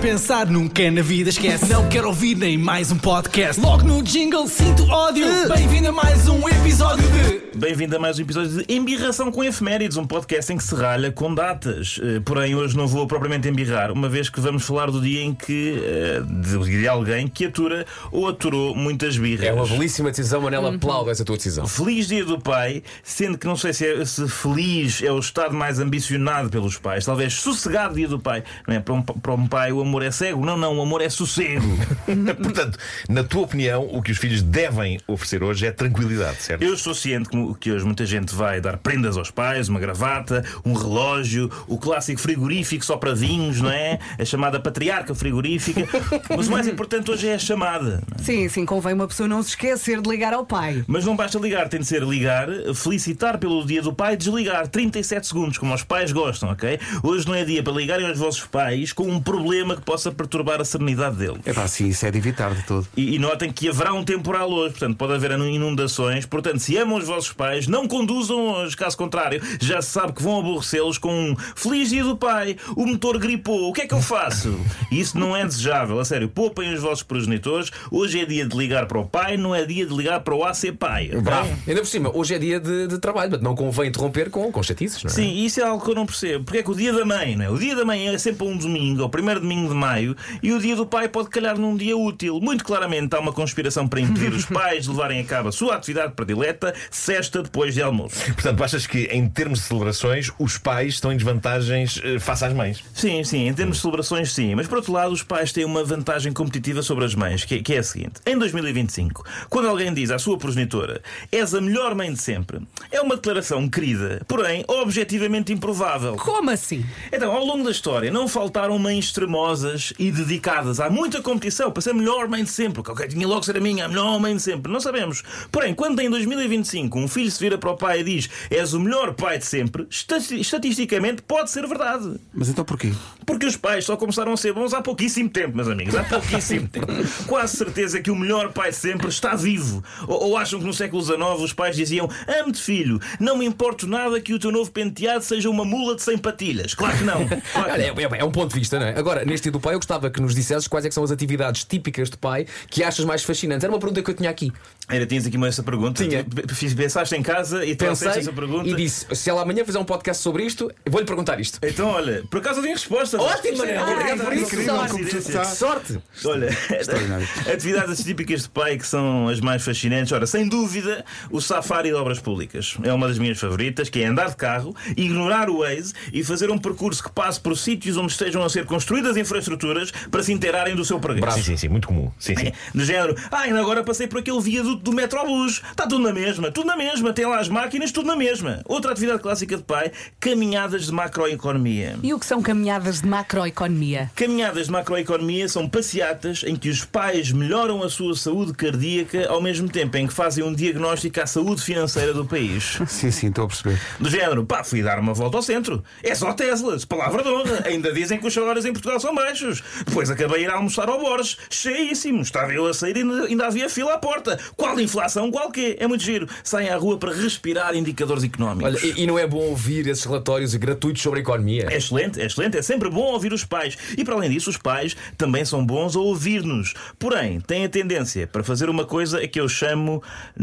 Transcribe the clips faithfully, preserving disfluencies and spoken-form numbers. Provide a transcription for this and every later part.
pensar nunca na vida esquece. Não quero ouvir nem mais um podcast. Logo no jingle sinto ódio. Bem-vindo a mais um episódio de... Bem-vindo a mais um episódio de Embirração com Efemérides, um podcast em que se ralha com datas. Porém, hoje não vou propriamente embirrar, uma vez que vamos falar do dia em que de, de alguém que atura ou aturou muitas birras. É uma belíssima decisão, Manela, uhum. Aplaudo essa tua decisão. Feliz Dia do Pai, sendo que não sei se, é, se feliz é o estado mais ambicionado pelos pais. Talvez sossegado Dia do Pai. Não é? Para, um, para um pai o amor é cego. Não, não, o amor é sossego. Portanto, na tua opinião, o que os filhos devem oferecer hoje é tranquilidade, certo? Eu estou ciente que hoje muita gente vai dar prendas aos pais, uma gravata, um relógio, o clássico frigorífico só para vinhos, não é? A chamada patriarca frigorífica. Mas o mais importante hoje é a chamada. Sim, sim, convém uma pessoa não se esquecer de ligar ao pai. Mas não basta ligar, tem de ser ligar, felicitar pelo Dia do Pai, desligar trinta e sete segundos, como os pais gostam, ok? Hoje não é dia para ligarem aos vossos pais com um problema que possa perturbar a serenidade deles. É pá, sim, isso é de evitar de todo. E, e notem que haverá um temporal hoje, portanto pode haver inundações. Portanto, se amam os vossos pais, não conduzam-os, caso contrário, já se sabe que vão aborrecê-los com um Feliz Dia do Pai, o motor gripou, o que é que eu faço? E isso não é desejável, a sério, poupem os vossos progenitores. Hoje é dia de ligar para o pai, não é dia de ligar para o A C Pai, okay? Bravo. Ainda por cima, hoje é dia de, de trabalho, mas não convém interromper com, com chatices, não é? Sim, isso é algo que eu não percebo. Porque é que o Dia da Mãe, não é? O Dia da Mãe é sempre um domingo, é o primeiro domingo de maio, e o Dia do Pai pode calhar num dia útil. Muito claramente há uma conspiração para impedir os pais de levarem a cabo a sua atividade predileta, sexta depois de almoço. Portanto, achas que em termos de celebrações os pais estão em desvantagens eh, face às mães? Sim, sim, em termos de celebrações sim. Mas por outro lado, os pais têm uma vantagem competitiva sobre as mães, que é, que é a seguinte: em dois mil e vinte e cinco, quando alguém diz à sua progenitora és a melhor mãe de sempre, é uma declaração querida, porém objetivamente improvável. Como assim? Então, ao longo da história não faltaram mães extremosas e dedicadas. Há muita competição para ser a melhor mãe de sempre. Ok, tinha logo ser a minha, a melhor mãe de sempre. Não sabemos. Porém, quando em dois mil e vinte e cinco um filho se vira para o pai e diz és o melhor pai de sempre, estatisticamente pode ser verdade. Mas então porquê? Porque os pais só começaram a ser bons há pouquíssimo tempo, meus amigos. Há pouquíssimo tempo. Quase certeza que o melhor pai de sempre está vivo. Ou, ou acham que no século dezenove os pais diziam amo-te, filho, não me importo nada que o teu novo penteado seja uma mula de cem patilhas. Claro que não. Claro que não. É, é, é um ponto de vista, não é? Agora, neste Dia do Pai, eu gostava que nos dissesses quais é que são as atividades típicas de pai que achas mais fascinantes. Era uma pergunta que eu tinha aqui. Era, tinhas aqui essa pergunta. Tinha. Pensaste em casa e pensei essa pergunta e disse: se ela amanhã fizer um podcast sobre isto, vou-lhe perguntar isto. Então, olha, por acaso eu tenho resposta. Ótimo, Manela. Obrigado por isso. Sorte. Sorte. Olha, atividades típicas de pai que são as mais fascinantes. Ora, sem dúvida, o safari de obras públicas é uma das minhas favoritas, que é andar de carro, ignorar o Waze e fazer um percurso que passe por sítios onde estejam a ser construídas infraestruturas para se inteirarem do seu progresso. Sim, sim, sim, muito comum. Sim, sim. Do género, ah, ainda agora passei por aquele viaduto do Metrobus. Está tudo na mesma, tudo na mesma. Tem lá as máquinas, tudo na mesma. Outra atividade clássica de pai, caminhadas de macroeconomia. E o que são caminhadas de macroeconomia? Caminhadas de macroeconomia são passeatas em que os pais melhoram a sua saúde cardíaca ao mesmo tempo em que fazem um diagnóstico à saúde financeira do país. Sim, sim, estou a perceber. Do género, pá, fui dar uma volta ao centro. É só Teslas, palavra de honra. Ainda dizem que os salários em Portugal são baixos. Depois acabei de ir almoçar ao Borges, cheíssimo. Estava eu a sair e ainda, ainda havia fila à porta. Qual inflação, qual quê? É muito giro. Saem à rua para respirar indicadores económicos. Olha, e, e não é bom ouvir esses relatórios gratuitos sobre a economia? É excelente, é excelente. É sempre bom ouvir os pais. E para além disso, os pais também são bons a ouvir-nos. Porém, têm a tendência para fazer uma coisa que eu chamo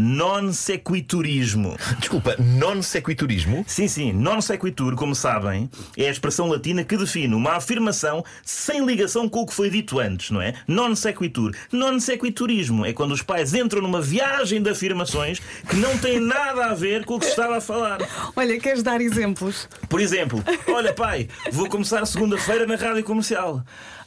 non-sequiturismo. Desculpa, non-sequiturismo? Sim, sim. Non-sequitur, como sabem, é a expressão latina que define uma afirmação sem ligação com o que foi dito antes, não é? Non-sequitur. Non-sequiturismo é quando os pais entram numa viagem de afirmações que não têm nada a ver com o que se estava a falar. Olha, queres dar exemplos? Por exemplo, olha pai, vou começar segunda-feira na Rádio Comercial.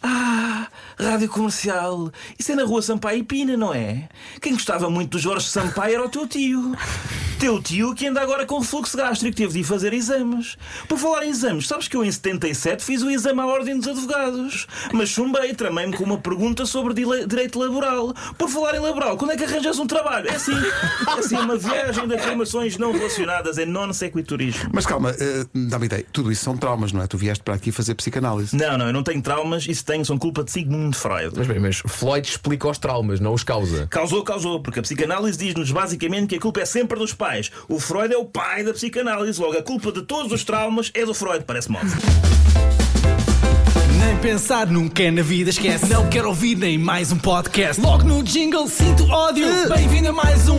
Ah, Rádio Comercial. Isso é na rua Sampaio e Pina, não é? Quem gostava muito do Jorge Sampaio era o teu tio. Teu tio que anda agora com refluxo gástrico, teve de ir fazer exames. Por falar em exames, sabes que eu em setenta e sete fiz o exame à Ordem dos Advogados. Mas chumbei, tramei-me com uma pergunta sobre direito laboral. Por falar em laboral, quando é que arranjas um trabalho? É assim, é assim uma viagem de afirmações não relacionadas em non-sequiturismo. Mas calma, uh, dá-me ideia, tudo isso são traumas, não é? Tu vieste para aqui fazer psicanálise. Não, não, eu não tenho traumas, isso tenho, são culpa de Sigmund Freud. Mas bem, mas Freud explica os traumas, não os causa. Causou, causou, porque a psicanálise diz-nos basicamente que a culpa é sempre dos pais. O Freud é o pai da psicanálise, logo a culpa de todos os traumas é do Freud, parece-me óbvio. Nem pensar, nunca na vida esquece. Não quero ouvir nem mais um podcast. Logo no jingle sinto ódio. Bem-vindo a mais um